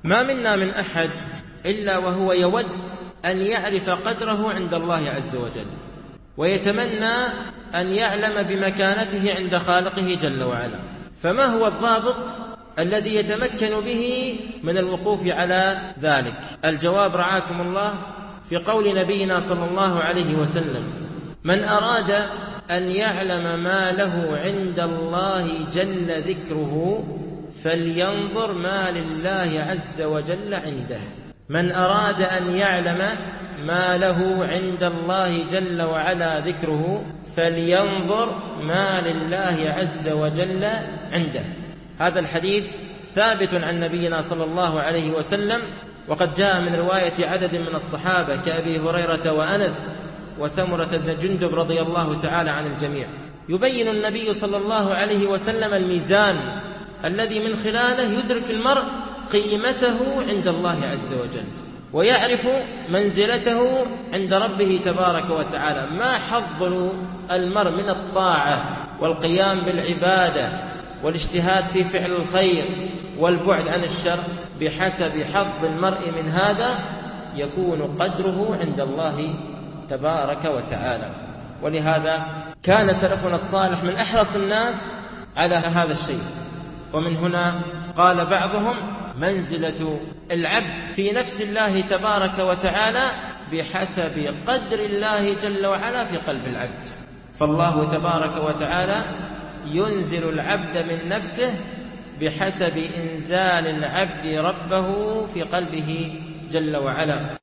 ما منا من أحد إلا وهو يود أن يعرف قدره عند الله عز وجل، ويتمنى أن يعلم بمكانته عند خالقه جل وعلا. فما هو الضابط الذي يتمكن به من الوقوف على ذلك؟ الجواب رعاكم الله في قول نبينا صلى الله عليه وسلم: من أراد أن يعلم ما له عند الله جل ذكره فلينظر ما لله عز وجل عنده. من أراد أن يعلم ما له عند الله جل وعلا ذكره فلينظر ما لله عز وجل عنده. هذا الحديث ثابت عن نبينا صلى الله عليه وسلم، وقد جاء من رواية عدد من الصحابة كأبي هريرة وأنس وسمرة بن جندب رضي الله تعالى عن الجميع. يبين النبي صلى الله عليه وسلم الميزان الذي من خلاله يدرك المرء قيمته عند الله عز وجل، ويعرف منزلته عند ربه تبارك وتعالى. ما حظ المرء من الطاعة والقيام بالعبادة والاجتهاد في فعل الخير والبعد عن الشر بحسب حظ المرء من هذا يكون قدره عند الله تبارك وتعالى. ولهذا كان سلفنا الصالح من أحرص الناس على هذا الشيء. ومن هنا قال بعضهم: منزلة العبد في نفس الله تبارك وتعالى بحسب قدر الله جل وعلا في قلب العبد. فالله تبارك وتعالى ينزل العبد من نفسه بحسب إنزال العبد ربه في قلبه جل وعلا.